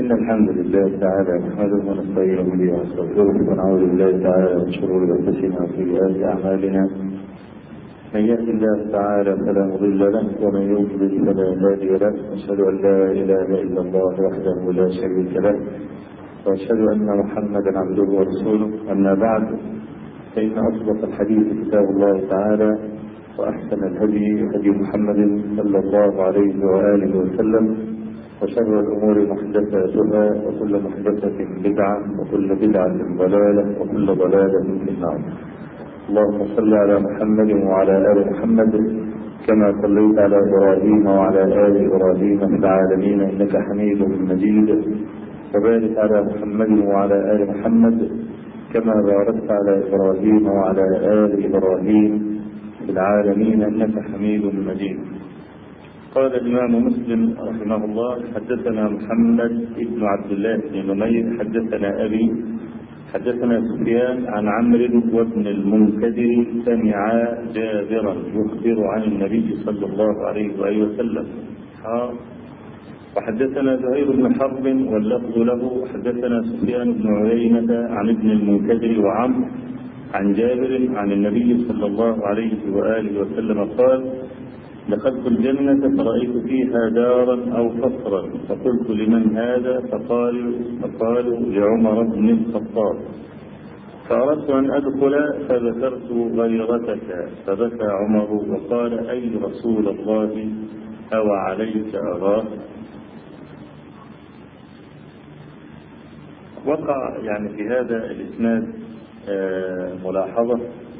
إن الحمد لله تعالى نحمده ونستعينه به ونستغفره ونعوذ بالله تعالى من شرور أنفسنا وسيئات أعمالنا. من يهد الله تعالى فلا مضل له ومن يضلل فلا هادي له. أشهد أن لا إله إلا الله وحده لا شريك له وأشهد أن محمدا عبده ورسوله. أما بعد، فإن أصدق الحديث كتاب الله تعالى وأحسن الهدي هدي محمد صلى الله عليه وآله وسلم، وشر الأمور محدثاتها وكل محدثة بدعة وكل بدعة ضلالة وكل ضلالة في النار. اللهم صل على محمد وعلى آل محمد كما صليت على إبراهيم وعلى آل إبراهيم في العالمين إنك حميد مجيد، وبارك على محمد وعلى آل محمد كما باركت على إبراهيم وعلى آل إبراهيم في العالمين إنك حميد مجيد. قال الإمام مسلم رحمه الله: حدثنا محمد بن عبد الله بن نمير حدثنا أبي حدثنا سفيان عن عمرو وابن المنكدر سمع جابرا يخبر عن النبي صلى الله عليه وآله وسلم. وحدثنا زهير بن حرب واللفظ له حدثنا سفيان بن عيينة عن ابن المنكدر وعمرو عن جابر عن النبي صلى الله عليه وآله وسلم قال: دخلت الجنة فرأيت فيها دارا أو قصرا، فقلت لمن هذا؟ فقالوا لعمر بن الخطاب. فأردت أن أدخل فذكرت غيرتك، فبكى عمر وقال: أي رسول الله أو عليك أراه؟ وقع يعني في هذا الإسناد ملاحظة،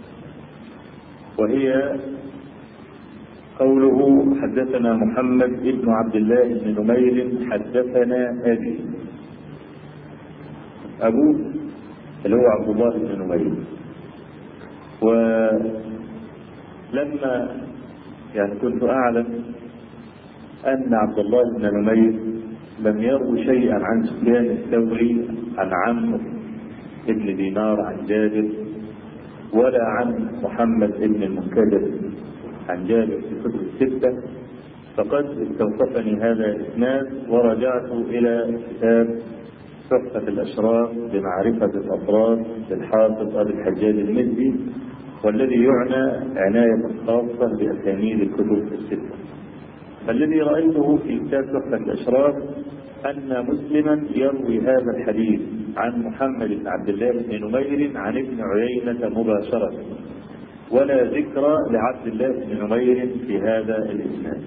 وهي قوله: حدثنا محمد بن عبد الله بن نمير حدثنا أبي. أبوه اللي هو عبد الله بن نمير. ولما يعني كنت أعلم أن عبد الله بن نمير لم يروي شيئا عن سفيان الثوري عن عمرو بن دينار عن جابر، ولا عن محمد بن المنكدر عن جابر في كتب الستة، فقد استوقفني هذا الإسناد ورجعت إلى كتاب تحفة الأشراف بمعرفة الأطراف للحافظ أبي الحجاج المزي، والذي يعنى عناية خاصة بأسانيد الكتب الستة. فالذي رأيته في كتاب تحفة الأشراف أن مسلما يروي هذا الحديث عن محمد بن عبد الله بن نمير عن ابن عيينة مباشرة، ولا ذكر لعبد الله بن نمير في هذا الإسناد.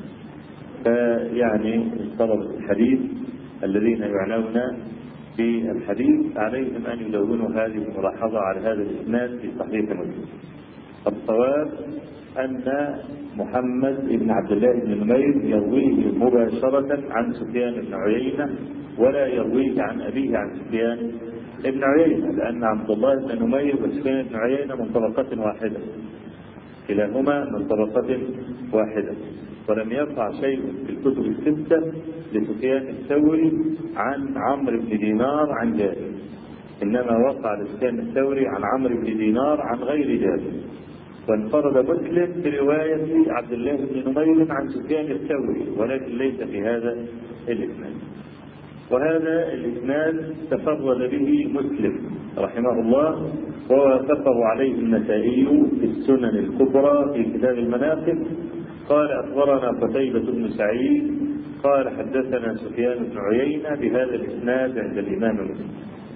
فيعني طلبة الحديث الذين يعنون بالحديث عليهم أن يدونوا هذه الملاحظة على هذا الإسناد في صحيح مسلم. الصواب أن محمد بن عبد الله بن نمير يرويه مباشرة عن سفيان بن عيينة، ولا يرويه عن أبيه عن سفيان بن عيينة، لأن عبد الله بن نمير وسفيان بن عيينة من طبقة واحدة، كلاهما من طبقة واحدة، ولم يقع شيء في الكتب الستة لسفيان الثوري عن عمرو بن دينار عن جابر، إنما وقع لسفيان الثوري عن عمرو بن دينار عن غير جابر. وانفرد مسلم برواية عبد الله بن نمير عن سفيان الثوري، ولكن ليس في هذا الإسناد. وهذا الإسناد تفرد به مسلم رحمه الله، ووافقه عليه النسائي في السنن الكبرى في كتاب المناقب. قال: أخبرنا قتيبة بن سعيد قال: حدثنا سفيان بن عيينة بهذا الإسناد عند الإمام مسلم.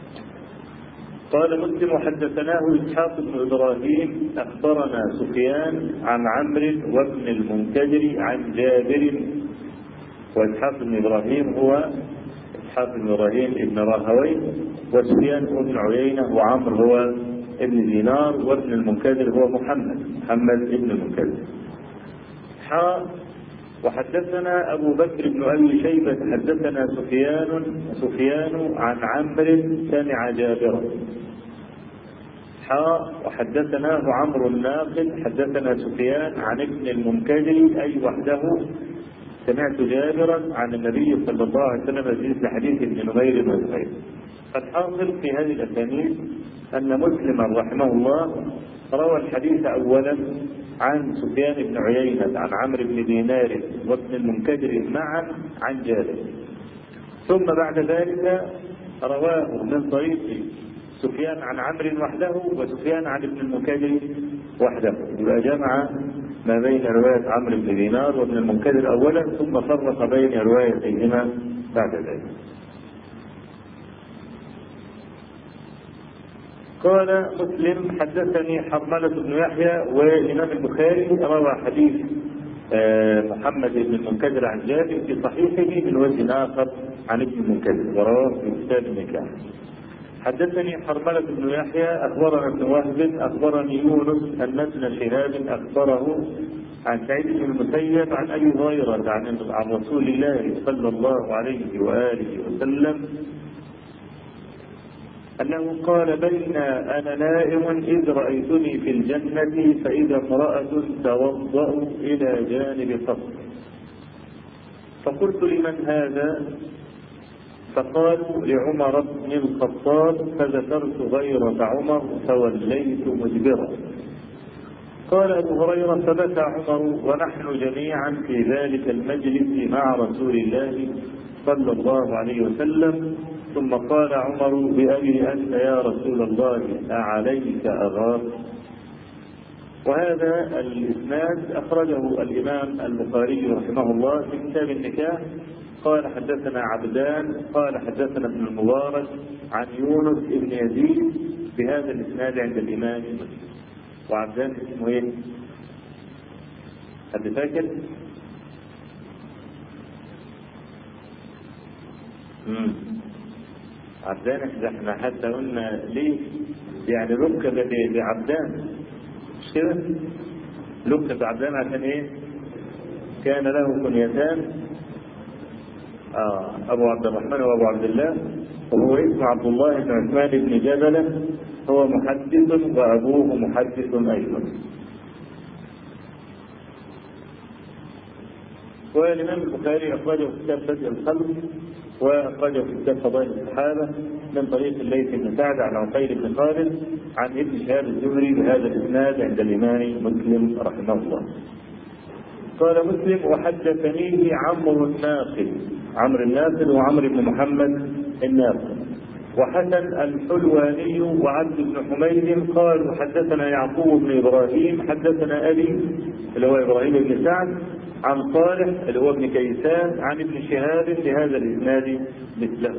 قال مسلم: وحدثناه إسحاق بن إبراهيم أخبرنا سفيان عن عمرو وابن المنكدر عن جابر. وإسحاق بن إبراهيم هو إسحاق بن إبراهيم ابن راهوي، وسفيان بن عيينة وعمرو هو ابن دينار، وابن المنكدر هو محمد ابن المنكدر. وحدثنا أبو بكر بن أبي شيبة حدثنا سفيان عن عمرو سمع جابرا. وحدثناه عمرو الناقد حدثنا سفيان عن ابن المنكدر أي وحده سمعت جابرا عن النبي صلى الله عليه وسلم في مثل حديث ابن نمير وزهير. الحاصل في هذه الأسانيد أن مسلما رحمه الله روى الحديث أولا عن سفيان بن عيينة عن عمرو بن دينار وابن المنكدر معا عن جابر، ثم بعد ذلك رواه من طريق سفيان عن عمرو وحده وسفيان عن ابن المنكدر وحده، يبقى جمع ما بين رواية عمرو بن دينار وابن المنكدر أولا ثم فرق بين روايتيهما بعد ذلك. قال مسلم حدثني حرملة بن يحيى، والإمام البخاري روى حديث محمد بن المنكدر عن جابر في صحيحه من وجه آخر عن ابن المنكدر ورواه في كتاب النكاح. حدثني حرملة بن يحيى أخبرنا ابن وهب أخبرني يونس أن ابن شهاب أخبره عن سعيد بن المسيب عن أبي هريرة عن رسول الله صلى الله عليه وآله وسلم أنه قال: بين أنا نائم إذ رأيتني في الجنة فإذا امرأة توضأ إلى جانب قصر، فقلت: لمن هذا؟ فقالوا: لعمر بن الخطاب، فذكرت غيرة عمر فوليت مدبرا. قال أبو هريرة: فبكى عمر ونحن جميعا في ذلك المجلس مع رسول الله صلى الله عليه وسلم، ثم قال عمر: بأبي أنت يا رسول الله أعليك أغار؟ وهذا الإسناد أخرجه الإمام البخاري رحمه الله في كتاب النكاح. قال حدثنا عبدان قال حدثنا ابن المبارك عن يونس بن يزيد بهذا الإسناد عند الإمام مسلم. وعبدان اسمه ايه؟ حد فاكر؟ عبدان احنا حتى قلنا ليه يعني ركب بعبدان، مش كده؟ ركب بعبدان عشان ايه؟ كان له كنيتان، ابو عبد الرحمن وابو عبد الله، وهو اسمه عبد الله بن عثمان بن جبلة، هو محدث وابوه محدث ايضا. والإمام البخاري أخرجه في كتاب بدء الخلق وأخرجه في كتاب فضائل الصحابة من طريق الليث بن سعد عن عقيل بن خالد عن ابن شهاب الزهري بهذا الإسناد عند الإمام مسلم رحمه الله. قال مسلم: وحدثنيه عمرو الناقد وعمرو بن محمد الناقد وحسن الحلواني وعبد بن حميد قالوا حدثنا يعقوب بن إبراهيم حدثنا أبي اللي هو إبراهيم بن سعد عن صالح اللي هو ابن كيسان عن ابن شهاب بهذا الإسناد مثله.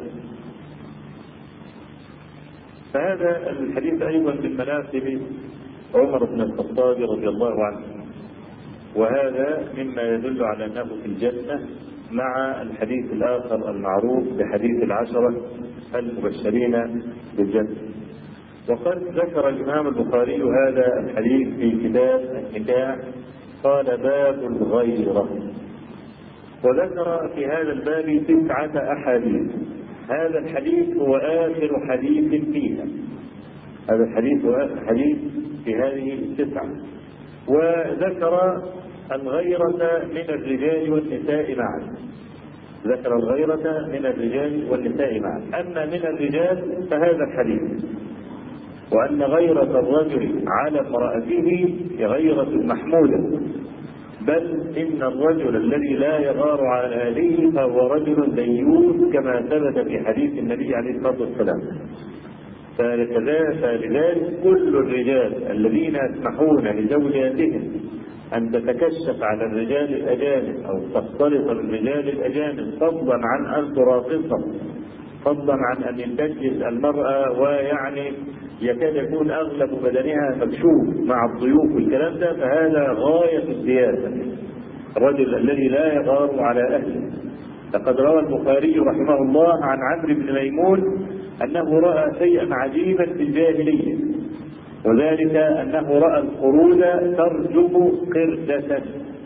فهذا الحديث أيضا من مناقب عمر بن الخطاب رضي الله عنه، وهذا مما يدل على أنه في الجنة مع الحديث الآخر المعروف بحديث العشرة المبشرين بالجنة. وقد ذكر الإمام البخاري هذا الحديث في كتاب النكاح، قال: باب الغيرة، وذكر في هذا الباب 9 أحاديث. هذا الحديث هو آخر حديث فيها، هذا الحديث هو آخر حديث في هذه 9. وذكر الغيرة من الرجال والنساء معا، ذكر الغيرة من الرجال والنساء معا. أما من الرجال فهذا الحديث، وأن غيرة الرجل على امرأته غيرة محمودة، بل إن الرجل الذي لا يغار على أهله فهو رجل ديوث كما ثبت في حديث النبي عليه الصلاة والسلام. فلذلك كل الرجال الذين يسمحون لزوجاتهم أن تتكشف على الرجال الأجانب أو تختلط بالرجال الأجانب، فضلا عن أن تراقصهم، فضلا عن أن ينتجس المرأة ويعني يكاد يكون أغلب بدنها مكشوف مع الضيوف والكلام ده، فهذا غاية الزيادة. الرجل الذي لا يغار على أهله. لقد روى البخاري رحمه الله عن عمرو بن ميمون أنه رأى شيئا عجيبا في الجاهلية، وذلك أنه رأى القرود ترجم قردة.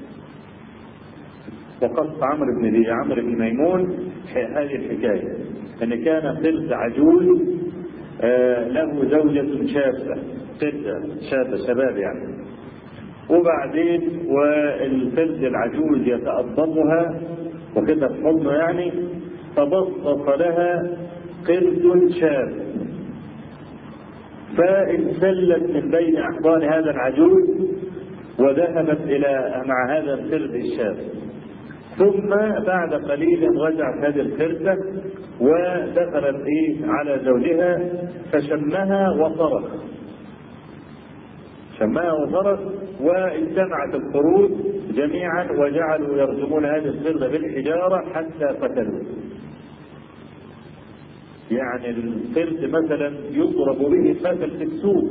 وقص عمرو بن ميمون هذه الحكاية، أن كان قرد عجوز له زوجة شابة، قردة شابة شباب يعني، وبعدين والقرد العجوز يتأضمها وكده في حضنه يعني، فبسط لها قرد شاب، فانسلت من بين أحضان هذا العجوز وذهبت إلى مع هذا القرد الشاب، ثم بعد قليل رجعت هذه الخرسة ودخلت على زوجها فشمها وصرخ، شمها وصرخ، واجتمعت القرود جميعا وجعلوا يرجمون هذه الخرسة بالحجارة حتى قتلوه. يعني القرد مثلا يضرب به مثل في السوق،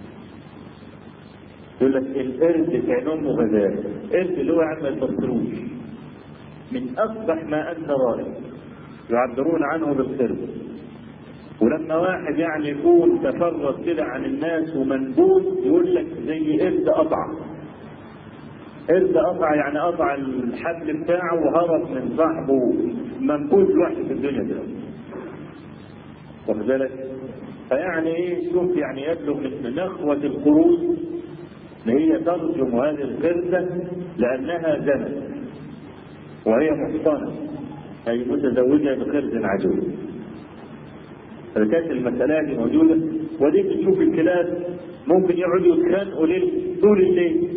يقول لك القرد كأنه غزال، القرد اللي هو عم البطروش من أقبح ما أنت رأي، يعبرون عنه بالقرد. ولما واحد يعني يكون تفرد كده عن الناس ومنبوذ يقول لك زي قرد قطع، قرد قطع يعني قطع الحبل بتاعه وهرب من صاحبه، منبوذ لوحده في الدنيا ده. واخد بالك؟ فيعني شوف يعني يبلغ من نخوة القرود ان هي ترجم هذه الخرسة لأنها زنت وهي محصنة، أي متزوجة بخرس عجوز. فكانت المسألة دي موجودة. ودي تشوف الكلاب ممكن يقعدوا يتخانقوا طول الليل،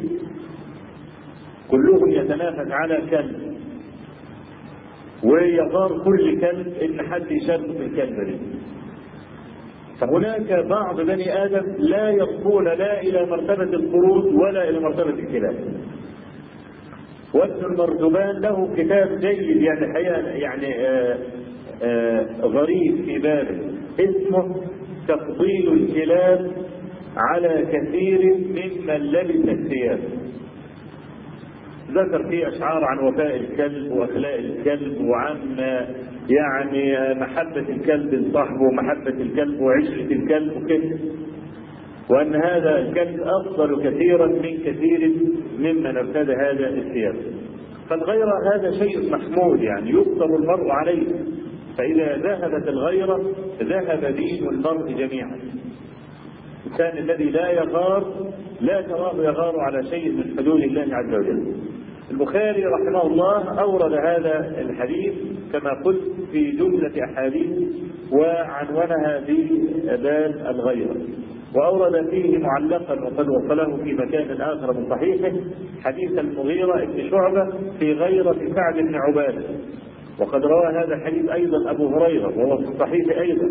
كلهم يتنافس على كلب، ويغار كل كلب ان حد يشارك في الكلبة دي. فهناك بعض بني آدم لا يصلون لا إلى مرتبة القرود ولا إلى مرتبة الكلاب. وابن المرزبان له كتاب جيد يعني غريب في بابه، اسمه تفضيل الكلاب على كثير ممن لبس الثياب. ذكر فيه أشعار عن وفاء الكلب وأخلاق الكلب وعن يعني محبة الكلب لصاحبه ومحبة الكلب وعشرة الكلب وكده، وأن هذا الكلب أفضل كثيرا من كثير ممن ارتدى هذا الثياب. فالغيرة هذا شيء محمود يعني يقدر المرء عليه، فإذا ذهبت الغيرة ذهب دين المرء جميعا. الإنسان الذي لا يغار لا تراه يغار على شيء من حدود الله عز وجل. البخاري رحمه الله أورد هذا الحديث كما قلت في جملة أحاديث وعنونها بباب الغيرة، وأورد فيه معلقا وقد وصله في مكان آخر من صحيحه حديث المغيرة بن شعبة في غيرة سعد بن عبادة، وقد روى هذا الحديث أيضا أبو هريرة وهو في الصحيح أيضا،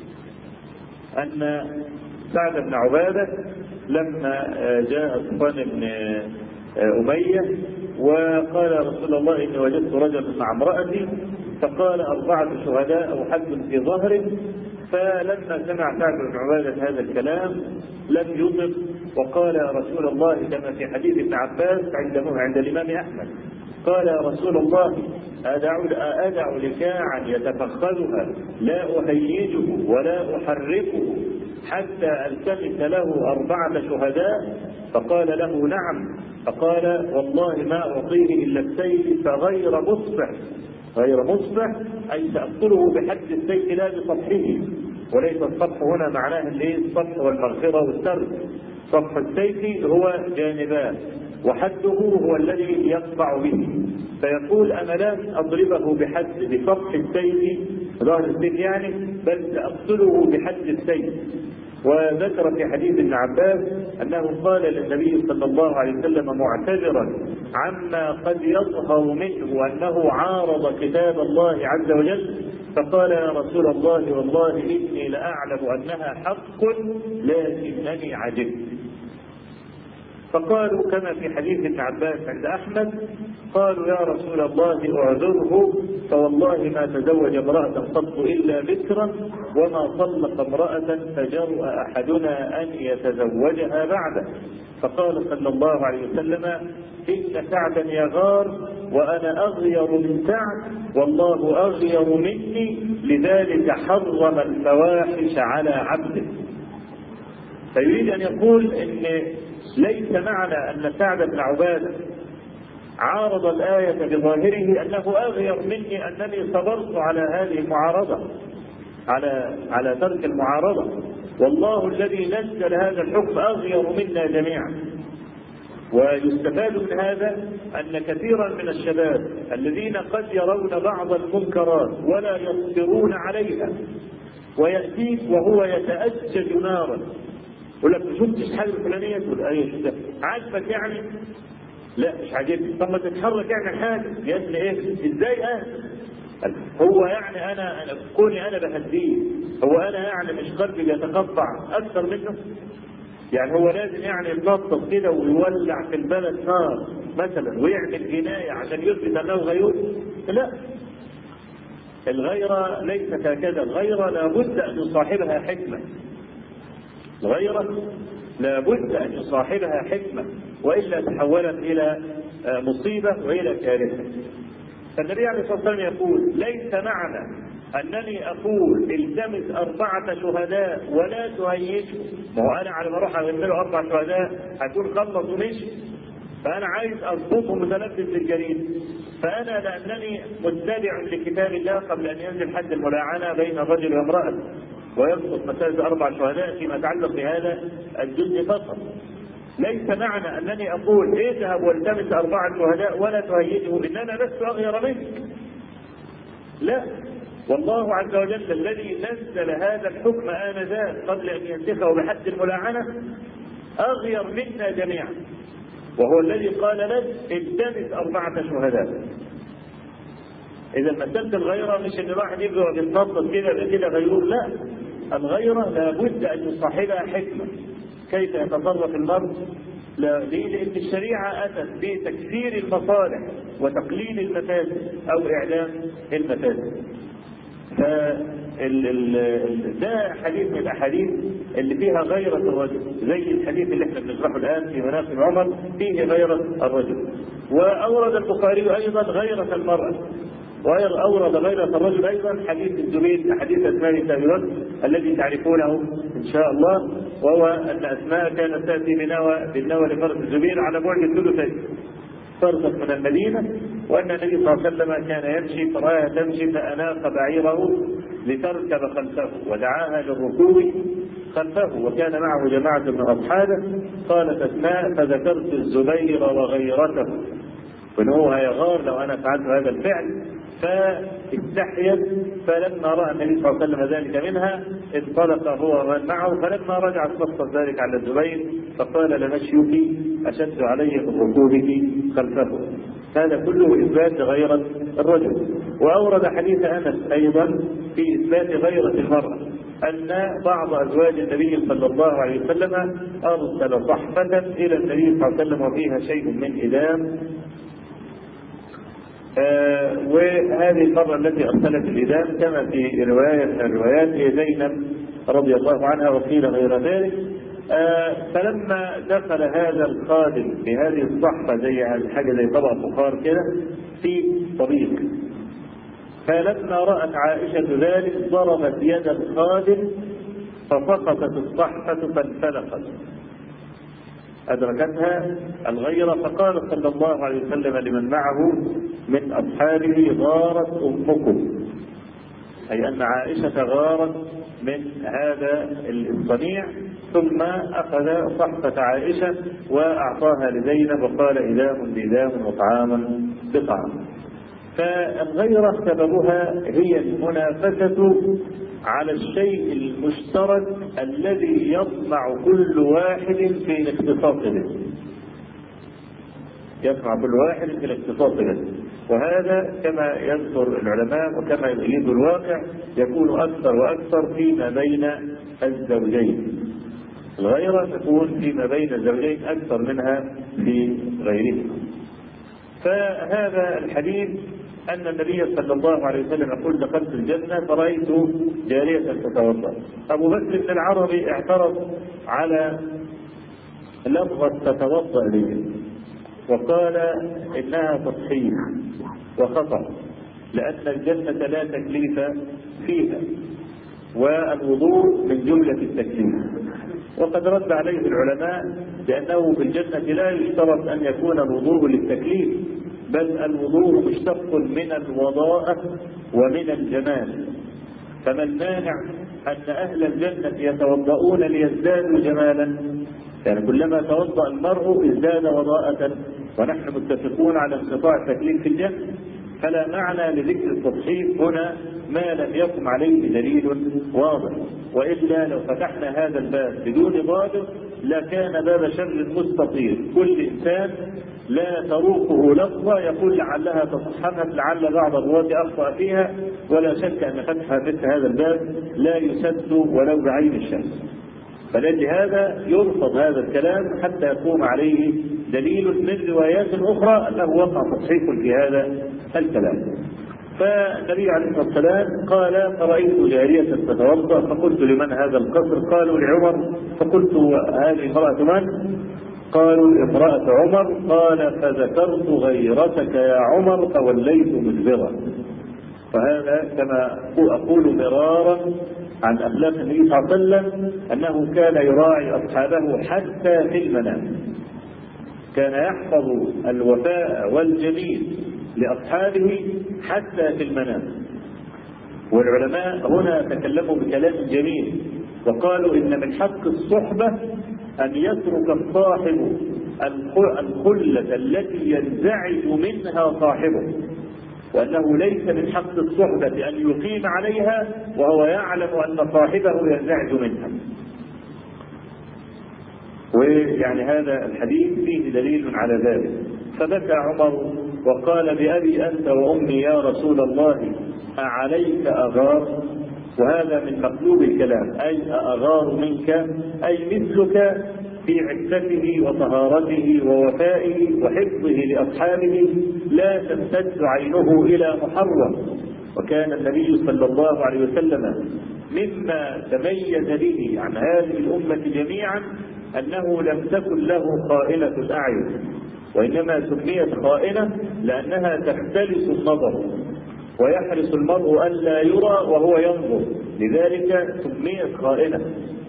أن سعد بن عبادة لما جاء صفوان بن أمية وقال رسول الله إني وجدت رجلا مع امرأتي، فقال 4 شهداء أو حد في ظهره. فلما سمع سعد بن عبادة هذا الكلام لم يطق، وقال يا رسول الله كما في حديث ابن عباس عند الإمام أحمد، قال يا رسول الله أدع لكاعا يتفخذها لا أهيجه ولا أحركه حتى ألتمس له 4 شهداء؟ فقال له نعم. فقال والله ما أعطيه إلا السيف فغير مصبح، غير مصبح أي تأكله بحد السيف لا بصفحه، وليس الصفح هنا معناه الصفح والمغفرة والسرد. صفح السيف هو جانبان وحده هو الذي يقطع به، فيقول أنا لا أضربه بصفح السيف ظهر السيف يعني، بل سأقتله بحد السيف. وذكر في حديث ابن عباس أنه قال للنبي صلى الله عليه وسلم معتذرا عما قد يظهر منه أنه عارض كتاب الله عز وجل، فقال يا رسول الله والله إني لأعلم أنها حق لكنني عجبت. فقالوا كما في حديث ابن عباس عند أحمد، قالوا يا رسول الله اعذره فوالله ما تزوج امرأة قط إلا بكرا وما طلق امرأة فجرأ أحدنا أن يتزوجها بعده. فقال صلى الله عليه وسلم إن سعدا يغار وأنا أغير من سعد والله أغير مني، لذلك حرم الفواحش على عبده. فيريد أن يقول إن ليس معنى أن سعد بن عبادة عارض الآية بظاهره أنه أغير مني أنني صبرت على هذه المعارضة، على ترك المعارضة، والله الذي نزل هذا الحكم أغير منا جميعا. ويستفاد من هذا أن كثيرا من الشباب الذين قد يرون بعض المنكرات ولا يصبرون عليها، ويأتيك وهو يتأجج نارا يقول لك ما شفتش حاجة الفلانية، تقول أيه شفتها عاجبك يعني، لا مش عاجبني. طب ما تتحرك اعمل حاجه يا ابني. ايه ازاي هو يعني انا كوني انا بهديه، هو انا يعني مش قلبي بيتقطع اكثر منه؟ يعني هو لازم يعني يتنطط كده ويولع في البلد نار مثلا ويعمل جنايه عشان يثبت انه غيور؟ لا، الغيرة ليست هكذا. الغيرة لابد ان يصاحبها حكمه. الغيرة لابد ان يصاحبها حكمه، والا تحولت الى مصيبه والى كارثه. فالنبي عليه الصلاه والسلام يقول: ليس معنى انني اقول التمس 4 شهداء ولا تهيجوا، ما هو انا على ما اروح اجيب له 4 شهداء هيكون خلص ومشي، فانا عايز اضبطهم متنفذ للجريمه. فانا لانني متبع لكتاب الله قبل ان ينزل حد الملاعنه بين الرجل وامراه ويسقط مساله 4 شهداء فيما يتعلق بهذا الجزء فقط. ليس معنى انني اقول اذهب والتمس 4 شهداء ولا تهيجه ان انا لست اغير منك. لا، والله عز وجل الذي نزل هذا الحكم آنذاك قبل ان ينسخه بحد الملاعنه اغير منا جميعا، وهو الذي قال لك التمس 4 شهداء. اذا مساله الغيره مش ان الواحد يبقى بيتنطط كده غيور، لا، الغيره لابد ان يصاحبها حكمه. كيف يتصرف المرء؟ لا، ليه؟ لان الشريعه اتت بتكثير المصالح وتقليل المفاسد او اعلام المفاسد. ده حديث من الاحاديث اللي فيها غيرة الرجل، زي الحديث اللي احنا بنشرحه الان في مناقب عمر فيه غيرة الرجل. واورد البخاري ايضا غيرة المرأة، وأورد غيرة الرجل أيضا حديث الزبير، حديث أسماء بنت أبي بكر الذي تعرفونه إن شاء الله، وهو أن أسماء كانت تأتي بالنوى لفرس الزبير على بعد 3 فرسخ من المدينة، وأن النبي صلى الله عليه وسلم كان يمشي فرآها تمشي فأناق بعيره لتركب خلفه ودعاها للركوب خلفه، وكان معه جماعة من أصحابه. قالت أسماء: فذكرت الزبير وغيرته، وأنه هيغار لو أنا فعلت هذا الفعل، فاستحيت. فلما رأى النبي صلى الله عليه وسلم ذلك منها انطلق هو ومن معه، فلما رجعت نصت ذلك على الزبير فقال: لمشيك أشد علي من ركوبك خلفه. هذا كله إثبات غيرة الرجل. وأورد حديث أنس أيضا في إثبات غيرة المرأة، أن بعض أزواج النبي صلى الله عليه وسلم أرسل صحفة إلى النبي صلى الله عليه وسلم وفيها شيء من إدام، وهذه المرة التي أرسلت الإدام كما في رواية من الروايات هي زينب رضي الله عنها وقيل غير ذلك. فلما دخل هذا الخادم بهذه الصحفة زي حاجة زي طبق فخار كده في طريق، فلما رأت عائشة ذلك ضربت يد الخادم فسقطت الصحفة فانفلقت، أدركتها الغيرة. فقال صلى الله عليه وسلم لمن معه من أصحابه: غارت أمكم، أي أن عائشة غارت من هذا الصنيع. ثم أخذ صحفة عائشة وأعطاها لزينب وقال: إدام بإدام وطعاما بطعام. فالغيرة سببها هي المنافسة على الشيء المشترك الذي يطمع كل واحد في الاختصاص به، يطمع كل واحد في الاختصاص به. وهذا كما يذكر العلماء وكما يريد الواقع يكون أكثر وأكثر فيما بين الزوجين. الغيرة تكون فيما بين الزوجين أكثر منها في غيرهما. فهذا الحديث أن النبي صلى الله عليه وسلم يقول: دخلت الجنة فرأيت جارية تتوضأ. أبو بكر بن العربي اعترض على لفظة تتوضأ لي وقال إنها تصحيح وخطأ، لأن الجنة لا تكليف فيها، والوضوء من جملة التكليف. وقد رد عليه العلماء بأنه في الجنة لا يشترط أن يكون الوضوء للتكليف، بل الوضوء مشتق من الوضاءة ومن الجمال. فما المانع أن أهل الجنة يتوضؤون ليزدادوا جمالا؟ يعني كلما توضأ المرء ازداد وضاءة، ونحن متفقون على انقطاع التكليف في الجنة. فلا معنى لذكر التصحيف هنا ما لم يقم عليه دليل واضح، وإلا لو فتحنا هذا الباب بدون ضابط لكان باب شر مستطيل، كل إنسان لا تروقه لفظة يقول لعلها تصحفت، لعل بعض الرواة أخطأ فيها، ولا شك أن فتح مثل هذا الباب لا يسد ولو بعين الشمس. فلهذا يرفض هذا الكلام حتى يقوم عليه دليل من روايات أخرى أنه وقع تصحيح في هذا الكلام. فالنبي عليه الصلاة والسلام قال: فرأيت جارية تتوضأ فقلت: لمن هذا القصر؟ قالوا: لعمر. فقلت: هذه امرأة من؟ قالوا: امرأة عمر. قال: فذكرت غيرتك يا عمر فوليت مدبرا. فهذا كما أقول مرارا عن أخلاق النبي صلى الله عليه وسلم أنه كان يراعي أصحابه حتى في المنام، كان يحفظ الوفاء والجميل لأصحابه حتى في المنام. والعلماء هنا تكلموا بكلام جميل وقالوا: إن من حق الصحبة أن يترك الصاحب الخلة التي ينزعج منها صاحبه، وأنه ليس من حق الصحبة أن يقيم عليها وهو يعلم أن صاحبه ينزعج منها. ويعني هذا الحديث فيه دليل على ذلك. فبكى عمر وقال: بأبي أنت وأمي يا رسول الله أعليك أغار؟ وهذا من مقلوب الكلام، أي أغار منك، أي مثلك في عفته وطهارته ووفائه وحفظه لأصحابه لا تمتد عينه إلى محرم. وكان النبي صلى الله عليه وسلم مما تميز به عن هذه الأمة جميعا أنه لم تكن له خائنة الأعين، وإنما سميت خائنة لأنها تختلس النظر ويحرص المرء ألا يرى وهو ينظر، لذلك سميت خائنة.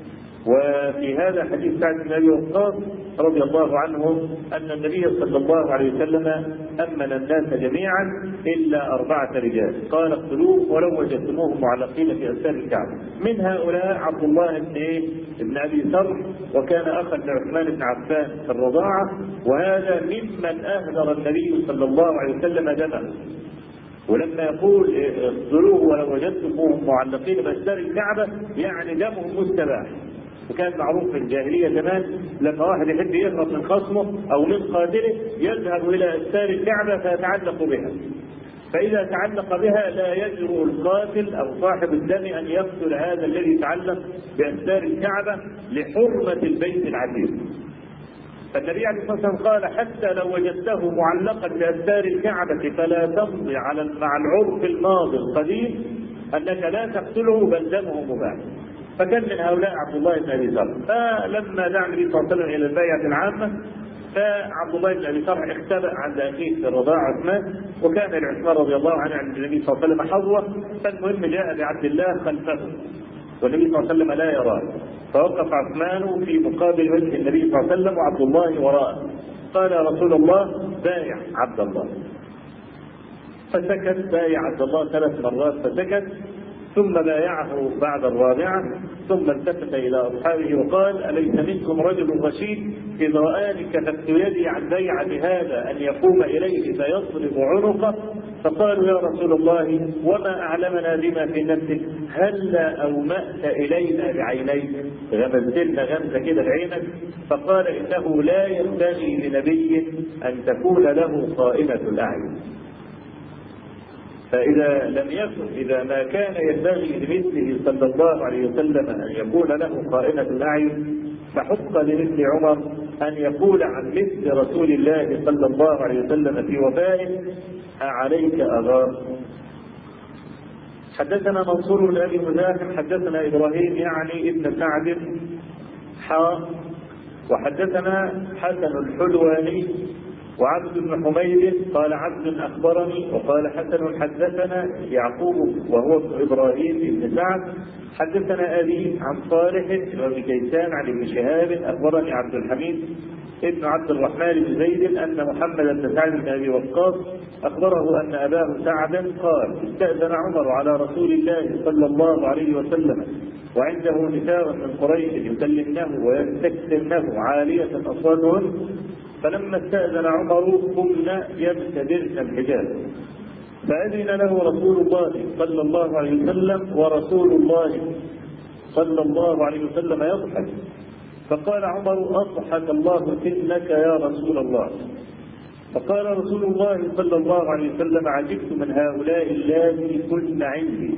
وفي هذا حديث سعد بن أبي وقاص رضي الله عنه أن النبي صلى الله عليه وسلم أمن الناس جميعا إلا 4 رجال، قال: اقتلوه ولو وجدتموهم معلقين في أستار الكعبة. من هؤلاء عبد الله بن أبي سرح، وكان أخا لعثمان بن عفان في الرضاعة، وهذا ممن أهدر النبي صلى الله عليه وسلم دمه. ولما يقول اقتلوه ولو وجدتموهم معلقين بأستار الكعبة يعني دمهم مستباح. وكان معروف في الجاهلية زمان لما واحد يحب يهرب من خصمه أو من قاتله يذهب إلى أستار الكعبة فيتعلق بها، فإذا تعلق بها لا يجرؤ القاتل أو صاحب الدم أن يقتل هذا الذي يتعلق بأستار الكعبة لحرمة البيت العتيق. فالنبي عليه الصلاة والسلام قال: حتى لو وجدته معلقا بأستار الكعبة فلا تمضي مع العرف الماضي القديم أنك لا تقتله بل دمه مباح. فكان من هؤلاء عبد الله بن أبي سرح. فلما دعا النبي صلى الله عليه وسلم إلى البيعة العامة فعبد الله بن أبي سرح اختبأ عند أخيه في الرضاعة عثمان، وكان لعثمان رضي الله عنه عند النبي صلى الله عليه وسلم حظوة. فالمهم جاء بعبد الله خلفه والنبي صلى الله عليه وسلم لا يراه، فوقف عثمان في مقابل وجه النبي صلى الله عليه وسلم وعبد الله وراءه. قال: يا رسول الله بايع عبد الله. فسكت، بايع عبد الله 3 مرات فسكت، ثم بايعه بعد الرابعة، ثم التفت إلى أصحابه وقال: أليس منكم رجل رشيد إذا رآني كففت يدي عن بيعة هذا أن يقوم إليه فيضرب عنقه؟ فقالوا: يا رسول الله وما أعلمنا بما في نفسك، هلا أومأت إلينا بعينيك، غمزت لنا غمزة كده بعينك. فقال: إنه لا ينبغي لنبي أن تكون له خائنة الأعين. فإذا لم يكن، إذا ما كان ينبغي لمثله صلى الله عليه وسلم أن يكون له خائنة الأعين، فحق لمثل عمر أن يقول عن مثل رسول الله صلى الله عليه وسلم في وفائه: أعليك أغار. حدثنا منصور بن أبي مزاحم حدثنا إبراهيم يعني ابن سعد وحدثنا حسن الحلواني وعبد بن حميد قال: عبد أخبرني، وقال حسن حدثنا يعقوب وهو ابن إبراهيم بن سعد حدثنا أبي عن صالح بن كيسان عن ابن شهاب أخبرني عبد الحميد ابن عبد الرحمن بن زيد أن محمد بن سعد بن أبي وقاص أخبره أن أباه سعدا قال: استأذن عمر على رسول الله صلى الله عليه وسلم وعنده نساء من قريش يكلمنه ويستكثرنه عالية أصواتهن، فلما استأذن عمر قمنا يبتدرن الحجاب، فأذن له رسول الله صلى الله عليه وسلم، ورسول الله صلى الله عليه وسلم يضحك. فقال عمر: أضحك الله سنك يا رسول الله. فقال رسول الله صلى الله عليه وسلم: عجبت من هؤلاء اللاتي كن عندي،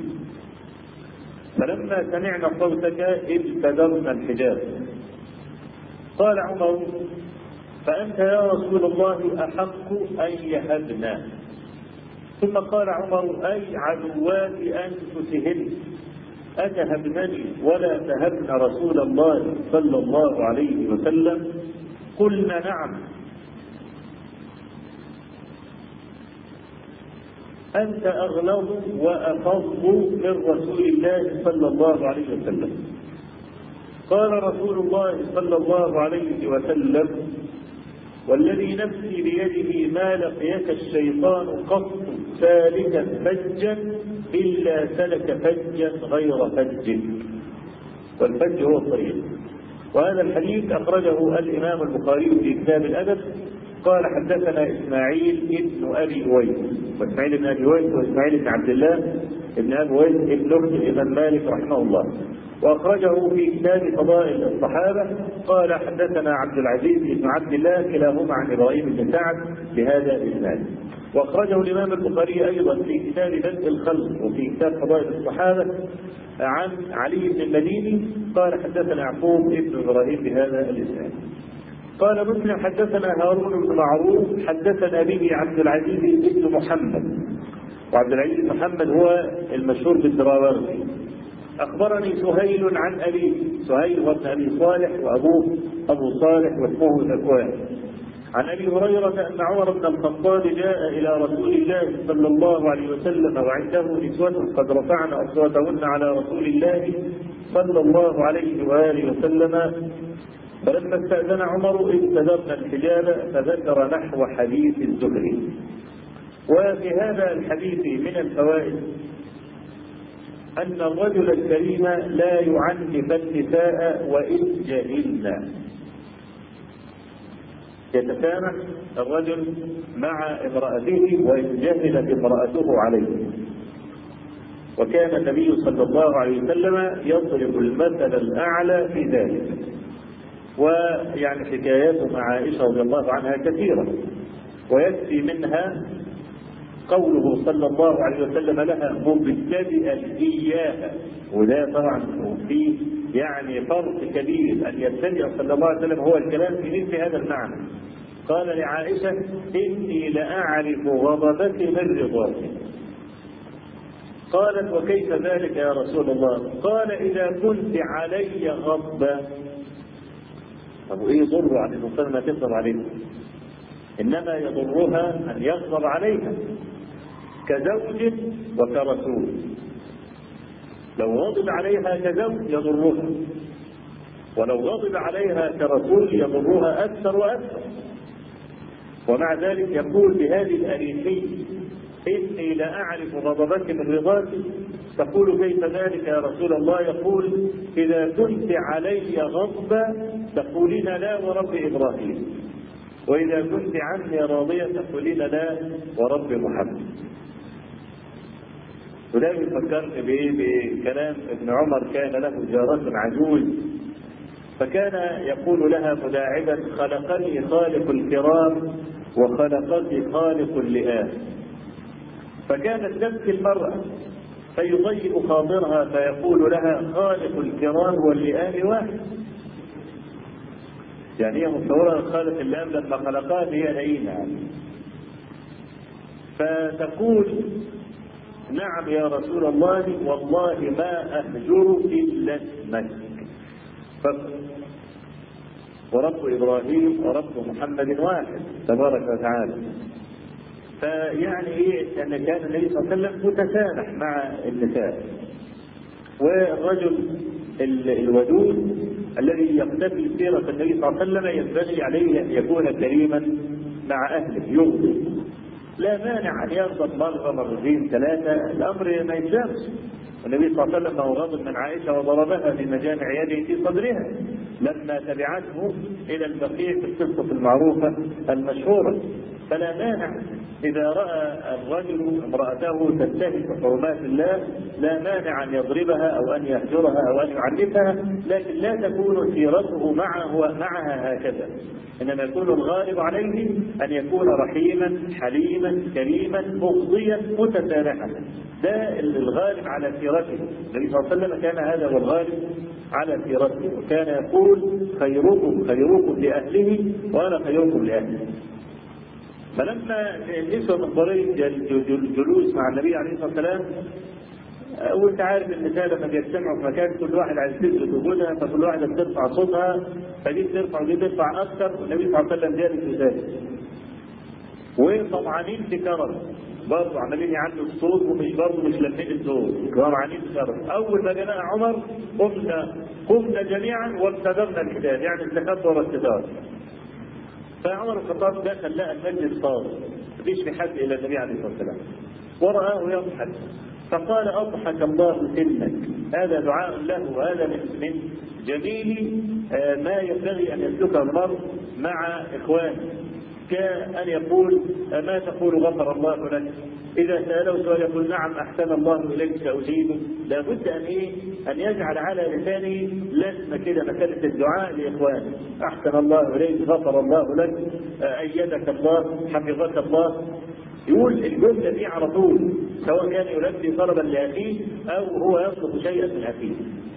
فلما سمعنا صوتك ابتدرنا الحجاب. قال عمر: فأنت يا رسول الله أحق أن يهبنا. ثم قال عمر: أي عدوات أنفسهن، أتهبنني ولا تهبن رسول الله صلى الله عليه وسلم؟ قلنا: نعم. أنت أغلظ وأفض من رسول الله صلى الله عليه وسلم. قال رسول الله صلى الله عليه وسلم: والذي نفسي بيده ما لقيك الشيطان قط سالكا فجا إلا سلك فجا غير فج، والفج هو الطريق. وهذا الحديث أخرجه الإمام البخاري في كتاب الأدب. قال: حدثنا إسماعيل ابن أبي أويس، وإسماعيل بن أبي أويس وإسماعيل بن عبد الله ابن أبي أويس ابن أخت الإمام مالك رحمه الله، وأخرجه في كتاب فضائل الصحابة. قال: حدثنا عبد العزيز بن عبد الله كلاهما عن إبراهيم بن سعد بهذا الإسناد. وأخرجه الإمام البخاري أيضا في كتاب بدء الخلق وفي كتاب فضائل الصحابة عن علي بن المديني. قال: حدثنا يعقوب بن إبراهيم بهذا الإسناد. قال مسلم: حدثنا هارون بن معروف حدثنا به عبد العزيز بن محمد، وعبد العزيز بن محمد هو المشهور بالدراوردي. أخبرني سهيل عن أبيه، سهيل هو ابن أبي صالح وأبوه أبو صالح واسمه ذكوان، عن أبي هريرة أن عمر بن الخطاب جاء إلى رسول الله صلى الله عليه وسلم وعنده نسوة قد رفعن أصواتهن على رسول الله صلى الله عليه وآله وسلم، فلما استأذن عمر ابتدرنا الحجاب، فذكر نحو حديث الزهري. وفي هذا الحديث من الفوائد أن الرجل الكريم لا يعنف النساء وإن جهلن. يتسامح الرجل مع امرأته وإن جهلت امرأته عليه. وكان النبي صلى الله عليه وسلم يضرب المثل الأعلى في ذلك. ويعني حكايات مع عائشة رضي الله عنها كثيرة، ويكفي منها قوله صلى الله عليه وسلم لها مبتدئا إياها، وده طبعا فيه يعني فرق كبير أن يبتدئ صلى الله عليه وسلم هو الكلام في مثل هذا المعنى. قال لعائشة: إني لأعرف غضبك من رضاك. قالت: وكيف ذلك يا رسول الله؟ قال: إذا كنت علي غضبا. طب وإيه يضر عن الإنسان ما تغضب عليه؟ إنما يضرها أن يغضب عليها كزوج وكرسول. لو غضب عليها كزوج يضرها، ولو غضب عليها كرسول يضرها أكثر وأكثر. ومع ذلك يقول بهذه الأريحية: إني لأعرف غضبك من رضاك. تقول: كيف ذلك يا رسول الله؟ يقول: إذا كنت علي غضبا تقولين لا ورب إبراهيم، وإذا كنت عني راضية تقولين لا ورب محمد. وده يفكرني بكلام ابن عمر، كان له جارة عجوز فكان يقول لها مداعبا: خلقني خالق الكرام وخلقك خالق اللئام. فكانت تبكي المرأة فيضيق خاطرها فيقول لها: خالق الكرام واللئام واحد. يعني هي متصورة خالق اللئام لما خلقها هي نعيمة، فتقول: نعم يا رسول الله، والله ما أهجر إلا اسمك فقط، ورب إبراهيم ورب محمد واحد تبارك وتعالى. فيعني إيه أن كان النبي صلى الله عليه وسلم متسامح مع النساء. والرجل الودود الذي يقتفي سيرة النبي صلى الله عليه وسلم ينبغي عليه أن يكون كريما مع أهله، يغضب، لا مانع أن يغضب مرة مرتين ثلاثة، الأمر ما يلزمش. النبي صلى الله عليه وسلم هو غضب من عائشة وضربها بمجامع يده في صدرها لما تبعته إلى البقيع في القصة المعروفة المشهورة. فلا مانع إذا رأى الرجل امرأته تنتهك حرمات الله لا مانع أن يضربها أو أن يهجرها أو أن يعنفها، لكن لا تكون سيرته معها هكذا، إنما يكون الغالب عليه أن يكون رحيما حليما كريما مفضيا متسامحا. ده الغالب على سيرته. النبي صلى الله عليه وسلم كان هذا هو الغالب على سيرته، وكان يقول خيركم لأهله وأنا خيركم لأهلي. فلما النسوة المخبرين جلوس مع النبي عليه الصلاة والسلام، وانت عارف النساء لما بيجتمعوا في مكان كل واحد عايز يثبت وجودها، فكل واحده بترفع صوتها، فدي بترفع ودي بترفع اكثر، والنبي صلى الله عليه وسلم جالس يساعد. وطمعانين في كرم، برضه عمالين يعلوا الصوت ومش برضه مش لامين الصوت، طمعانين في كرم. اول ما جاء عمر قمنا جميعا وابتدرنا الحداد، يعني استخبوا ورا الستار. فعمر الخطاب دخل لقى المجلس فاضي، مفيش في حد الى النبي عليه الصلاه والسلام، ورآه يضحك فقال أضحك الله سنك. هذا دعاء له، وهذا من جميل ما ينبغي أن يسلكه المرء مع إخوانه، كأن يقول ما تقول غفر الله لك، إذا سأله سؤال يقول نعم أحسن الله إليك سأجيبه. لابد أن يجعل على لسانه لازمة كده مسألة الدعاء لإخوانه، أحسن الله إليك، غفر الله لك، أيدك الله، حفظك الله. يقول الجملة دي على طول، سواء كان يلبي طلبا لأخيه أو هو يطلب شيئا من أخيه.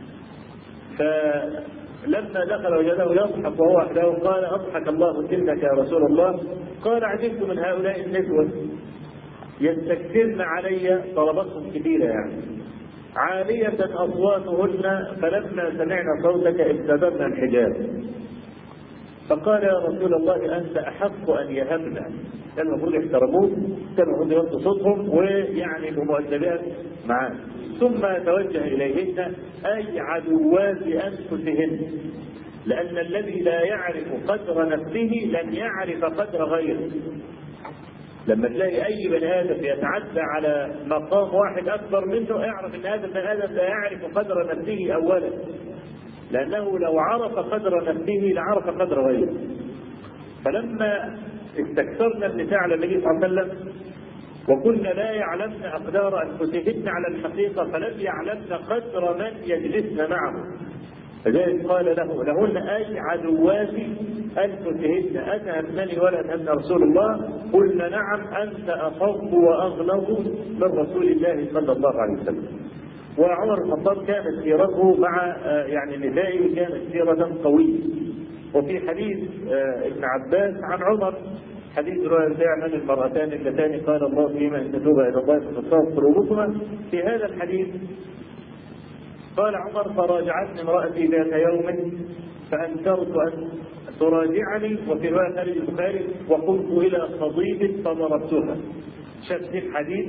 فلما دخل وجده يضحك وهو أحداه قال أضحك الله سنك يا رسول الله. قال عجبت من هؤلاء النسوة يستكثرن علي طلباتهم كثيرة، يعني عالية أصواتهن، فلما سمعنا صوتك ابتدرنا الحجاب. فقال يا رسول الله أنت أحق أن يهبنا. كان المفروض يحترموه، كان المفروض يوطوا صوتهم ويعني المؤدبات معاه. ثم توجه إليهن أي عدوات أنفسهن، لأن الذي لا يعرف قدر نفسه لن يعرف قدر غيره. لما تلاقي أي بني آدم يتعدى على مقام واحد أكبر منه، اعرف أن هذا البني آدم لا يعرف قدر نفسه أولا، لأنه لو عرف قدر نفسه لعرف قدر غيره. فلما استكثرنا النساء على النبي صلى الله عليه وسلم وكنا لا يعلمن أقدار أنفسهن على الحقيقة، فلم يعلمن قدر من يجلسن معه، فذلك قال لهن أي عدوات أنفسهن أتهمني ولا أتهمن رسول الله؟ قلنا نعم أنت أصب وأغلظ من رسول الله صلى الله عليه وسلم. وعمر الخطاب كانت سيرته مع يعني نسائه كانت سيرة قوية. وفي حديث ابن عباس عن عمر، حديث رواية من المرأتان اللتان قال الله فيما ان تتوبا الى الله فتصاب قلوبكما. في هذا الحديث قال عمر فراجعتني امرأتي ذات يوم فأنكرت أن تراجعني، وفي رواية خالد البخاري وقمت إلى صديق فضربتها. شفت الحديث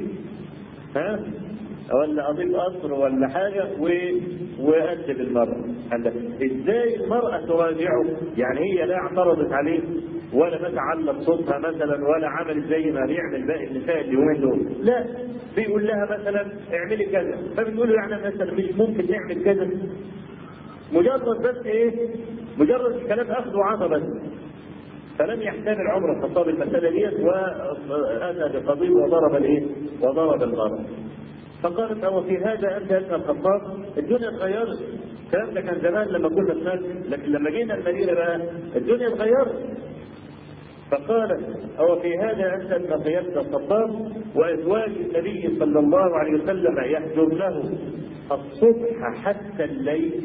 ولا أضيف قصر ولا حاجة وأدب المرأة. إزاي المرأة تراجعه؟ يعني هي لا اعترضت عليه ولا علت صوتها مثلا ولا عملت زي ما بيعمل باقي النساء اليومين دول، لا، بيقول لها مثلا اعملي كذا، فبتقول له يعني مثلا مش ممكن نعمل كذا، مجرد بس مجرد الكلام أخذ وعطى بس. فلم يحتمل عمر الخطاب المسألة ديت وأتى بقضية وضرب المرأة. فقالت هو في هذا أنت يا الخطاب الدنيا اتغيرت. الكلام ده كان زمان لما كنا في مكة، لكن لما جينا المدينة بقى الدنيا اتغيرت. فقالت هو في هذا أنت يا الخطاب وأزواج النبي صلى الله عليه وسلم يحجرنه الصبح حتى الليل.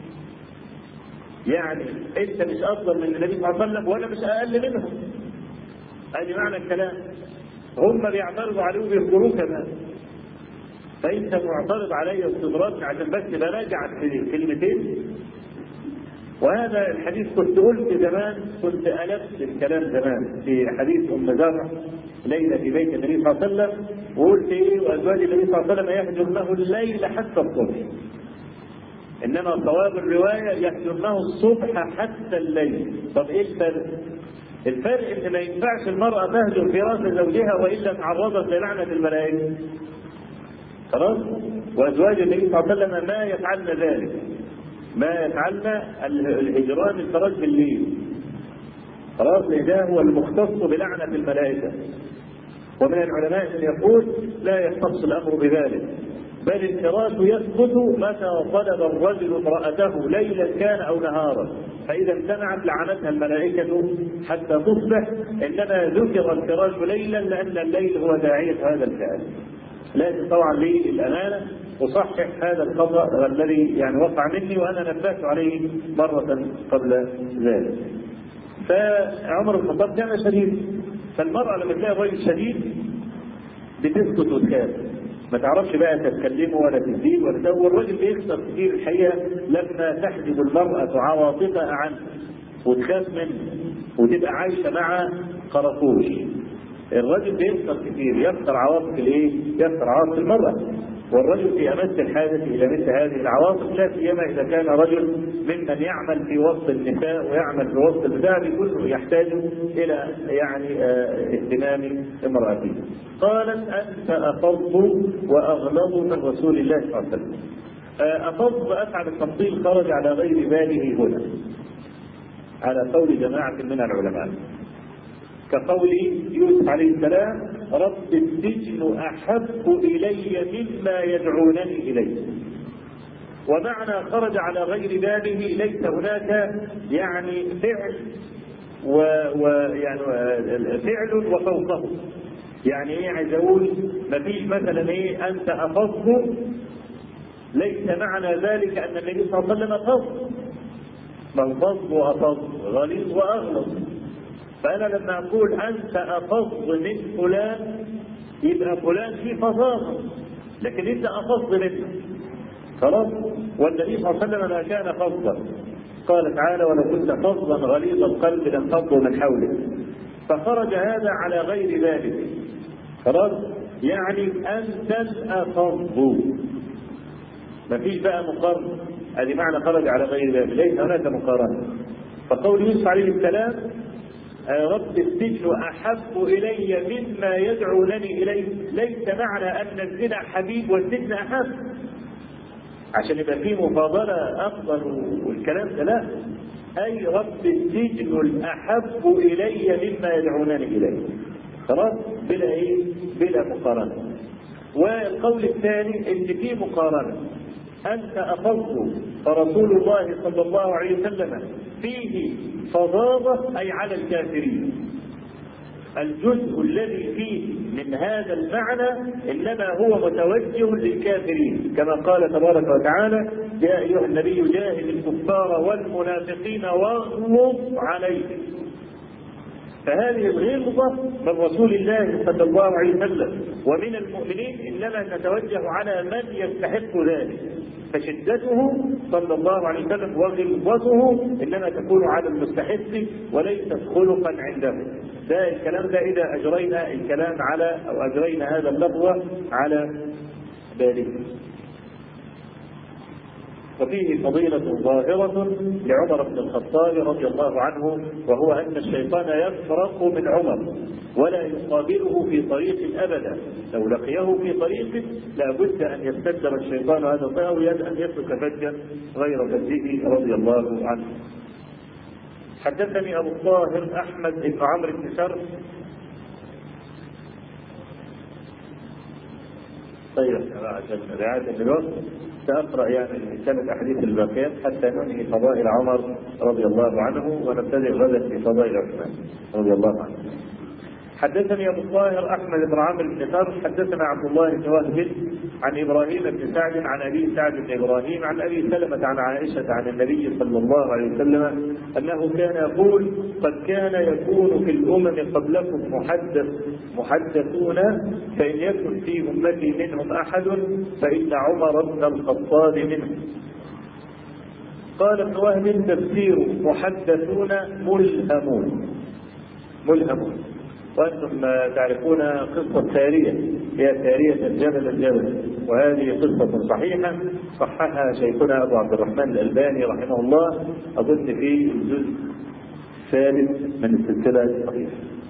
يعني أنت مش أفضل من النبي صلى الله عليه وسلم ولا مش أقل منهم. هذه معنى الكلام. هم بيعترضوا عليه وبيخبروه كمان، فأنت معترض علي استدراك عشان بس براجع كلمتين. وهذا الحديث كنت قلت زمان، كنت ألفت الكلام زمان في حديث أم زرع ليلة في بيت النبي صلى الله عليه وسلم، وقلت وأزواج النبي صلى الله عليه وسلم يحجرنه الليل حتى الصبح. إنما صواب الرواية يحجرنه الصبح حتى الليل. طب إيه الفرق؟ الفرق إن ما ينفعش المرأة تهجر فراش زوجها وإلا تعرضت للعنة الملائكة. خلاص؟ وأزواج النبي صلى الله عليه وسلم ما يفعلن ذلك، ما يفعلن الهجران الفراش بالليل. خلاص، ده هو المختص بلعنة الملائكة. ومن العلماء من يقول لا يختص الأمر بذلك، بل الفراش يثبت متى طلب الرجل امرأته ليلا كان أو نهارا، فإذا امتنعت لعنتها الملائكة حتى تصبح. إنما ذكر الفراش ليلا لأن الليل هو داعية هذا الفعل. لكن طبعا لي الأمانة أصحح هذا الخطأ الذي يعني وقع مني، وأنا نبهت عليه مرة قبل ذلك. فعمر بن الخطاب كان شديد، فالمرأة لما تلاقي الرجل شديد بتسكت وتخاف، ما تعرفش بقى تتكلمه ولا تزيد ولا تدور. والراجل بيخسر كتير الحقيقة لما تحجب المرأة عواطفها عنه وتخاف منه وتبقى عايشة مع خرطوش. الرجل بيخسر كتير، يخسر عواطف الايه؟ يخسر عواطف المرأة. والرجل في امس الحاجه الى مثل هذه العواطف، لا سيما اذا كان رجل ممن يعمل في وسط النساء ويعمل في وسط البدع، بكله يحتاج الى يعني اهتمام امراته. قالت انت افض واغلظ من رسول الله صلى الله عليه وسلم. افض افعل التفضيل خرج على غير باله هنا على قول جماعه من العلماء، كقول يوسف عليه السلام رب السجن أحب إلي مما يدعونني إليه. ومعنى خرج على غير باله ليس هناك يعني فعل ويعني فعل وفوقه. يعني ايه عايز اقول؟ مفيش مثلا ايه انت افضل، ليس معنى ذلك ان النبي صلى الله عليه وسلم افضل، بل فضل وافضل، غليظ واغلظ. فأنا لما أقول أنت أفض من فلان يبقى فلان فيه فظاظة، لكن أنت أفض منه خلاص. والنبي صلى الله عليه وسلم ما كان فظا، قال تعالى ولو كنت فظا غليظ القلب لانفضوا من حولك. فخرج هذا على غير ذلك خلاص، يعني أنت الأفض، مفيش بقى مقارنة. هذه معنى خرج على غير ذلك، ليس هناك مقارنة. فقول يوسف عليه السلام رب السجن أحب إلي مما يدعونني إليه، ليس معنى أن الزنا حبيب والسجن أحب عشان يبقى فيه مفاضلة أفضل والكلام ده، لا. أي رب السجن الأحب إلي مما يدعونني إليه، خلاص، بلا إيه؟ بلا مقارنة. والقول الثاني إن فيه مقارنة، أنت أفضل فرسول الله صلى الله عليه وسلم فيه فظاظة أي على الكافرين. الجزء الذي فيه من هذا المعنى إنما هو متوجه للكافرين، كما قال تبارك وتعالى يا أيها النبي جاهد الكفار والمنافقين واغلظ عليهم. فهذه الغلظة من رسول الله صلى الله عليه وسلم ومن المؤمنين إنما تتوجه على من يستحق ذلك، فشدته صلى الله عليه وسلم وغلظته إنما تكون على المستحق وليست خلقا عنده. ده الكلام ده إذا أجرينا الكلام على أو أجرينا هذا اللفظ على ذلك. وفيه فضيلة ظاهرة لعمر بن الخطاب رضي الله عنه، وهو أن الشيطان يفرق من عمر ولا يقابله في طريق أبدا، لو لقيه في طريق لابد أن يستدر الشيطان هذا الطريق ويد أن يسلك فجا غير فجه رضي الله عنه. حدثني أبو الطاهر أحمد بن عمرو بن شرف. طيب عشان رعاية الوقت سأقرأ يعني كانت أحاديث الباقيات حتى ننهي فضائل عمر رضي الله عنه ونبتدئ غدا في فضائل عثمان رضي الله عنه. حدثني أبو الطاهر أحمد بن عمرو بن شرف حدثنا عبد الله بن وهب عن إبراهيم بن سعد عن أبي سعد بن إبراهيم عن أبي سلمة عن عائشة عن النبي صلى الله عليه وسلم أنه كان يقول قد كان يكون في الأمم قبلكم محدثون فإن يكن في أمتي منهم أحد فإن عمر بن الخطاب منهم. قال ابن وهب تفسير محدثون ملهمون. وأنتم تعرفون قصة سارية، هي سارية الجبل، وهذه قصة صحيحة صححها شيخنا أبو عبد الرحمن الألباني رحمه الله أظن في الجزء الثالث من السلسلة الصحيحة.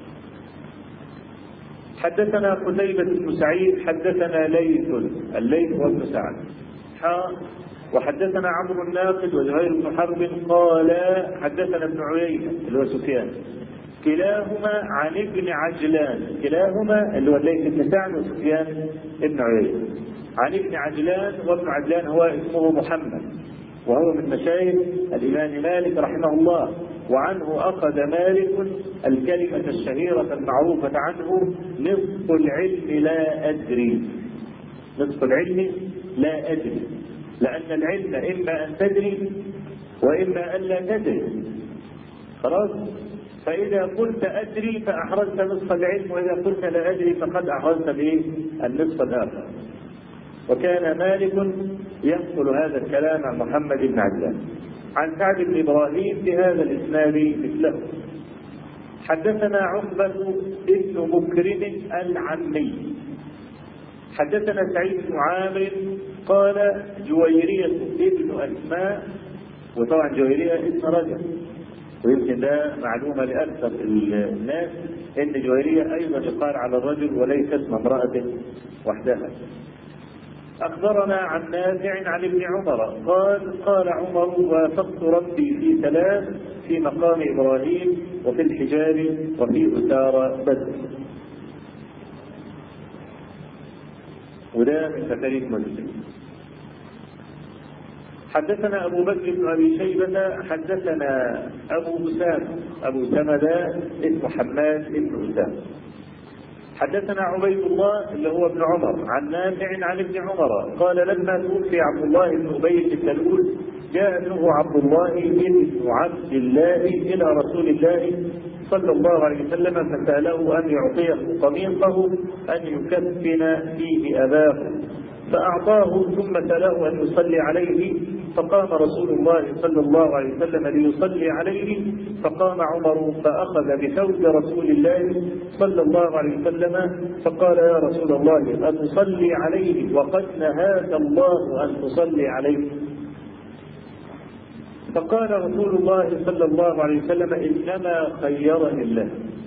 حدثنا قتيبة بن سعيد حدثنا الليث وابن سعد وحدثنا عمرو الناقد وزهير بن حرب قال حدثنا ابن عيينة اللي هو سفيان كلاهما عن ابن عجلان، كلاهما اللي هو الليث بن سعد وسفيان بن عيينة، عن ابن عجلان، وابن عجلان هو اسمه محمد وهو من مشايخ الإمام مالك رحمه الله، وعنه أخذ مالك الكلمة الشهيرة المعروفة عنه: نصف العلم لا أدري. نصف العلم لا أدري، لأن العلم إما أن تدري وإما أن لا تدري. خلاص؟ فإذا قلت أدري فأحرزت نصف العلم، وإذا قلت لا أدري فقد أحرزت به النصف الآخر. وكان مالك ينقل هذا الكلام عن محمد بن عجلان عن سعد بن إبراهيم بهذا الإسناد مثله. حدثنا عقبة بن مكرم العمي حدثنا سعيد بن عامر قال جويرية ابن أسماء، وطبعا جويرية اسم رجل، ويمكن ده معلومة لأكثر الناس إن جويرية أيضا يقال على الرجل وليس اسم امرأة وحدها. أخبرنا عن نافع عن ابن عمر قال: قال عمر: وافقت ربي في ثلاث، في مقام إبراهيم وفي الحجاب وفي أسارى بدر. وده من تفاريق مسلم. حدثنا أبو بكر بن أبي شيبة حدثنا أبو أسامة ده اسمه حماد بن أسامة. حدثنا عبيد الله اللي هو ابن عمر عن نافع عن ابن عمر قال: لما توفي عبد الله بن أبي بن سلول جاء ابنه عبد الله بن عبد الله إلى رسول الله صلى الله عليه وسلم فسأله أن يعطيه قميصه أن يكفن فيه أباه، فأعطاه ثم سأله أن يصلي عليه، فقام رسول الله صلى الله عليه وسلم ليصلي عليه، فقام عمر فأخذ بثوب رسول الله صلى الله عليه وسلم فقال: يا رسول الله أتصلي عليه وقد نهاك الله أن تصلي عليه؟ فقال رسول الله صلى الله عليه وسلم: إنما خيرني الله.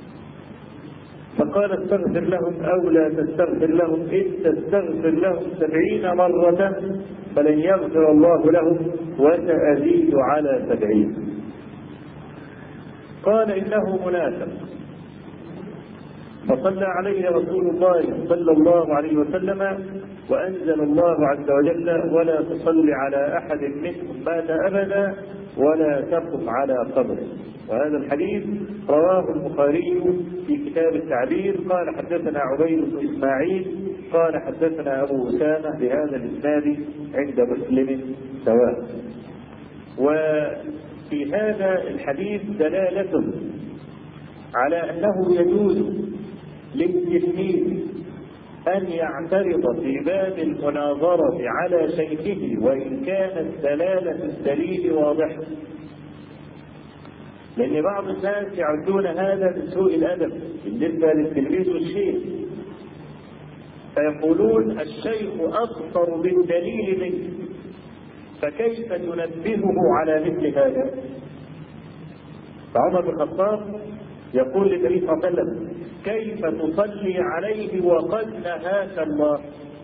فقال: استغفر لهم أو لا تستغفر لهم، إن تستغفر لهم 70 مرة فلن يغفر الله لهم وسأزيد على 70. قال: إنه منافق. فصلى عليه رسول الله صلى الله عليه وسلم وأنزل الله عز وجل: ولا تصل على أحد منهم مات أبدا ولا تقم على قبره. وهذا الحديث رواه البخاري في كتاب التعبير. قال: حدثنا عبيد بن إسماعيل قال: حدثنا أبو أسامة بهذا الإسناد عند مسلم سواء. وفي هذا الحديث دلالة على أنه يجوز للتلميذ أن يعترض في باب المناظرة على شيخه وإن كانت دلالة الدليل واضحة، لأن بعض الناس يعدون هذا من سوء الأدب بالنسبة للتلميذ والشيخ، فيقولون: الشيخ أبصر بالدليل منه، فكيف تنبهه على مثل هذا؟ فعمر بن الخطاب يقول للنبي صلى الله عليه وسلم: كيف تصلي عليه وقد نهاك الله؟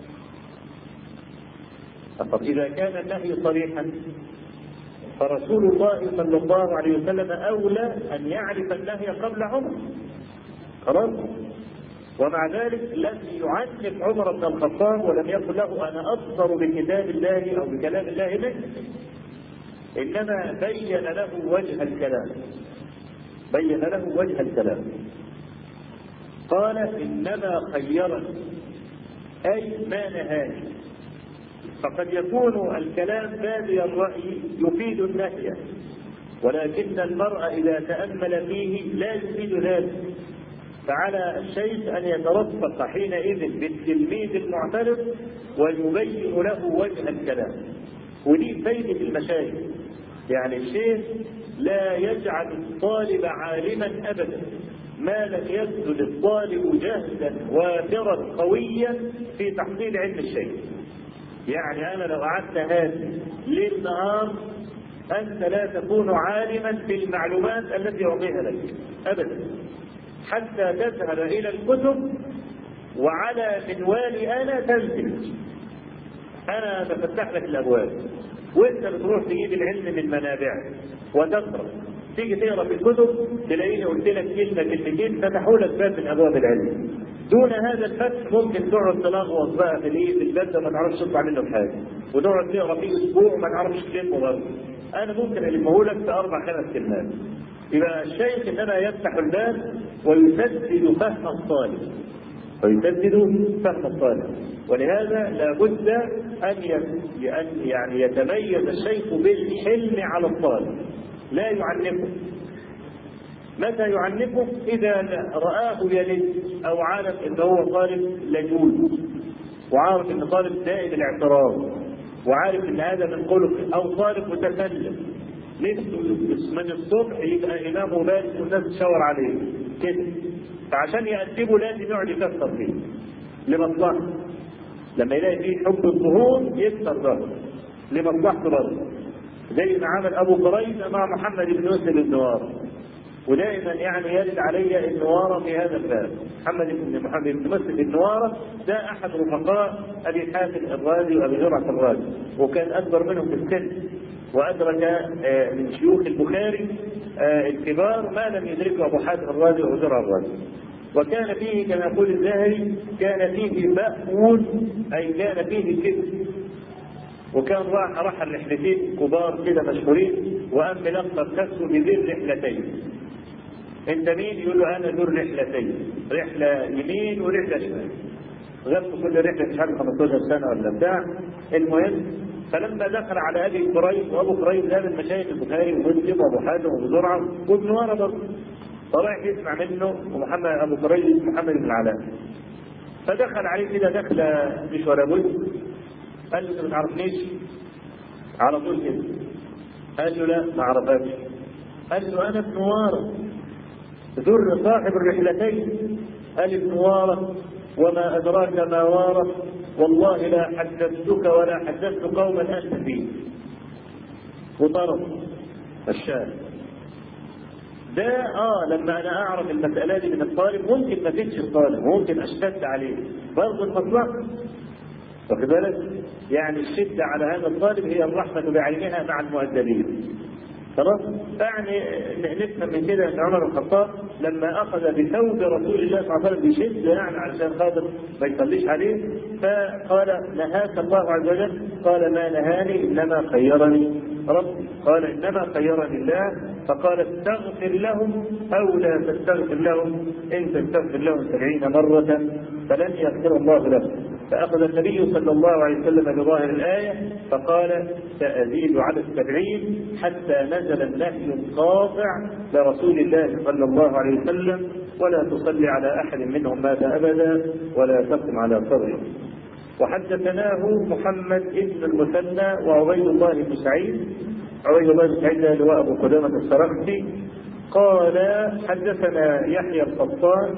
طب إذا كان النهي صريحا فرسول الله صلى الله عليه وسلم أولى أن يعرف النهي قبل عمر. خلاص؟ ومع ذلك لم يعنف عمر بن الخطاب ولم يقل له: أنا أبصر بكتاب الله أو بكلام الله منك، إنما بين له وجه الكلام، بين له وجه الكلام. قال: إنما خيرني، أي ما نهاني. فقد يكون الكلام بادي الرأي يفيد النهي، ولكن المرء إذا تأمل فيه لا يفيد ذلك، فعلى الشيخ أن يترفق حينئذ بالتلميذ المعترض ويبين له وجه الكلام. ودي فايدة المشايخ، يعني الشيخ لا يجعل الطالب عالما أبدا ما لم يبذل الطالب جهدا وافرا قويا في تحصيل علم الشيء. يعني أنا لو قعدت هذه ليل نهار أنت لا تكون عالما بالمعلومات التي أعطيها لك أبدا، حتى تذهب إلى الكتب وعلى منوالي أنا تنزل. أنا بفتح لك الأبواب وأنت بتروح تجيب العلم من منابعه وتقرأ، تيجي تقرا في الكتب تلاقيني قلت لك كلمه كلمتين فتحوا لك باب من ابواب العلم. دون هذا الفتح ممكن تقعد تلغوص بقى في الباب ده ما تعرفش تطلع منه بحاجه، وتقعد تقرا فيه اسبوع وما تعرفش تلمه برضه. انا ممكن المه لك في 4-5 كلمات. يبقى الشيخ انما يفتح الباب ويسدد فهم الطالب. ولهذا لابد ان يعني يتميز الشيخ بالحلم على الطالب، لا يعنفه. متى يعنفه؟ إذا رآه يلد أو عارف إن هو طالب لجوج، وعارف إن طالب دائم الاعتراض، وعارف إن هذا من خلق، أو طالب متكلم نفسه من الصبح يبقى إمامه بارد والناس تشاور عليه كده، فعشان يأدبه لازم يقعد يكسر فيه لمصلحته. لما يلاقي فيه حب الظهور يكسر ظهره لمصلحته برضه، زي ما عمل أبو قريظة مع محمد بن يوسف النوار. ودائما يعني يرد علي النوارة في هذا الباب. محمد بن مسلم النوارة ده أحد رفقاء أبي حاتم الرازي وأبي زرعة الرازي، وكان أكبر منهم في السن، وأدرك من شيوخ البخاري الكبار ما لم يدركه أبو حاتم الرازي وأبو زرعة الرازي. وكان فيه كما يقول الزاهري كان فيه مأمون، أي كان فيه كذب. وكان راح الرحلتين كبار كده مشهورين، وقام ملقب نفسه بذي الرحلتين. انت مين؟ يقول له انا ذو الرحلتين، رحله يمين ورحله شمال. غيرت كل رحله مش عارف 15 سنه ولا بتاع. المهم فلما دخل على ابي قريظ، وابو قريظ ده من مشايخ البخاري ومسلم وابو حاتم وابو زرعه وابن ورا برضه، فراح يسمع منه. ومحمد ابو قريظ محمد بن العلاء، فدخل عليه كده دخله مش ولا بد. قال له انت ما تعرفنيش؟ على طول كده. قال له لا ما اعرفكش. قال له انا ابن وارة ذر صاحب الرحلتين. قال ابن وارة وما ادراك ما وارة، والله لا حدثتك ولا حدثت قوما انت فيه. وطرد الشاهد ده. لما انا اعرف المساله دي من الطالب ممكن ما فيش الطالب، ممكن اشتد عليه برضه المصلحه، واخد بالك؟ يعني الشده على هذا الطالب هي الرحمه بعينها مع المؤدبين. خلاص؟ يعني نفهم من كده ان عمر بن الخطاب لما اخذ بثوب رسول الله صلى الله عليه وسلم بشده يعني علشان خاطر ما يصليش عليه، فقال نهاك الله عز وجل. قال ما نهاني انما خيرني ربي. قال انما خيرني الله. فقال استغفر لهم او لا تستغفر لهم، ان تستغفر لهم 70 مرة فلن يغفر الله لهم. فأخذ النبي صلى الله عليه وسلم بظاهر الآية فقال سأزيد على 70 حتى نزل النهي القاطع لرسول الله صلى الله عليه وسلم ولا تصلي على أحد منهم مات أبدا ولا تقم على صدره. وحدثناه محمد بن المثنى وعبيد الله بن سعيد. عبيد الله بن سعيد اللي هو أبو قدامة السرخسي قال حدثنا يحيى القطان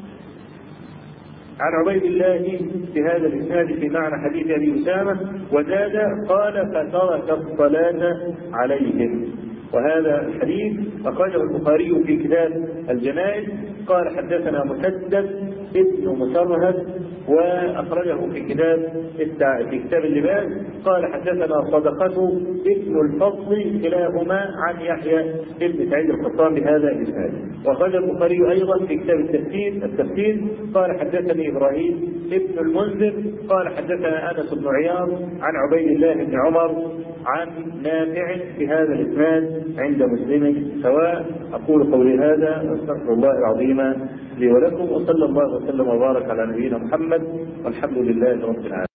عن عبيد الله بهذا الاسناد في معنى حديث ابي اسامه، وزاد قال فترك الصلاه عليهم. وهذا الحديث اخرجه البخاري في كتاب الجنائز. قال حدثنا مسدد ابن مسرهد واخرجه في كتاب اللباس. قال حدثنا صدقته ابن الفضل كلاهما عن يحيى ابن سعيد القطان بهذا الاسناد. واخرج البخاري ايضا في كتاب التفسير. قال حدثني ابراهيم ابن المنذر قال حدثنا انس بن عياض عن عبيد الله بن عمر عن نافع بهذا الاسناد عند مسلم سواء. اقول قولي هذا واستغفر الله العظيم لي ولكم، وصلى الله وسلم وبارك على نبينا محمد والحمد لله رب العالمين.